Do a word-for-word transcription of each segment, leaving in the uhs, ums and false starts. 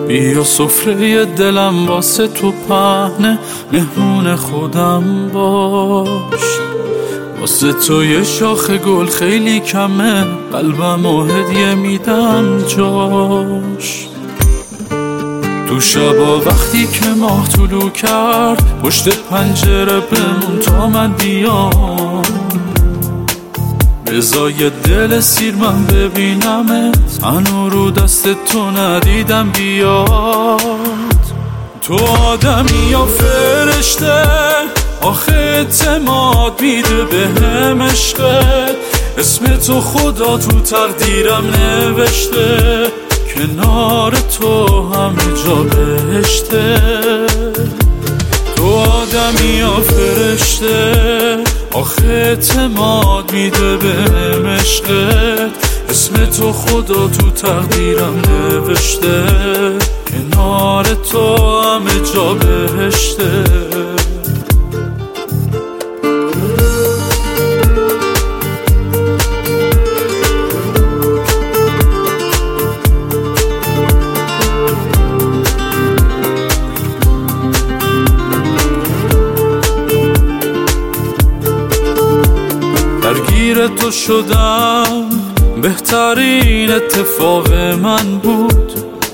بیا سفره دلم واسه تو پهنه، مهمون خودم باش. واسه تو یه شاخ گل خیلی کمه، قلبم و هدیه میدم جاش. تو شبا وقتی که ماه طلوع کرد، پشت پنجره بمون تا من بیام. بزای دل سیر من ببینمت، هنو رو دست تو ندیدم بیاد. تو آدمی یا فرشته، آخه اعتماد میده به هم عشقت. اسم تو خدا تو تقدیرم نوشته، کنار تو همه جا بهشته. تو آدمی یا فرشته، آخه اعتماد میده به هم عشقت. اسم تو خدا تو تقدیرم نوشته، کنار تو همه جا بهشته. درگیر تو شدم، بهترین اتفاق من بود.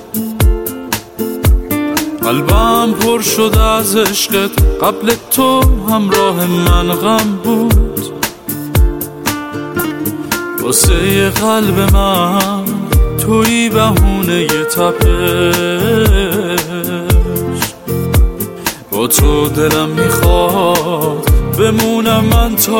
قلبم پر شد از عشقت، قبل تو همراه من غم بود. واسه قلب من تویی بهونه ی تپش. با تو دلم میخواد بمونم من تا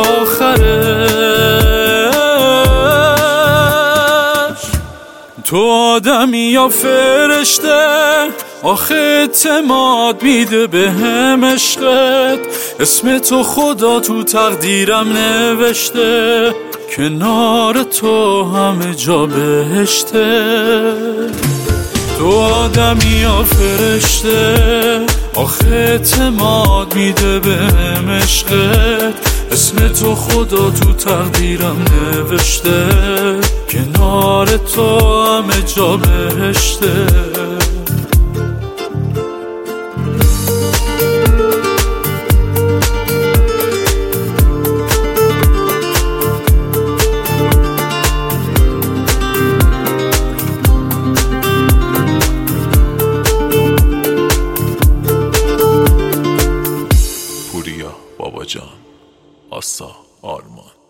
آخرش. تو آدمی یا فرشته، آخه اعتماد میده به هم عشقت. اسم تو خدا تو تقدیرم نوشته، کنار تو همه جا بهشته. تو آدمی یا فرشته، آخه اعتماد میده به هم عشقت. اسم تو خدا تو تقدیرم نوشته، کنار تو همه جا بهشته. پوریا بابا جان، آسا آرمان.